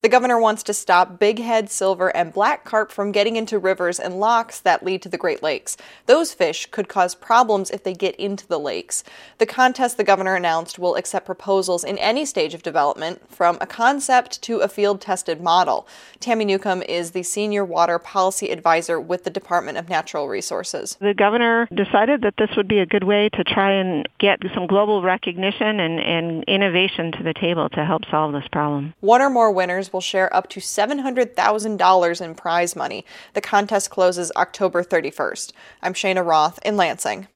The governor wants to stop bighead, silver, and black carp from getting into rivers and locks that lead to the Great Lakes. Those fish could cause problems if they get into the lakes. The contest the governor announced will accept proposals in any stage of development, from a concept to a field-tested model. Tammy Newcomb is the senior water policy advisor with the Department of Natural Resources. The governor decided that this would be a good way to try and get some global recognition and innovation to the table to help solve this problem. One or more winners will share up to $700,000 in prize money. The contest closes October 31st. I'm Shana Roth in Lansing.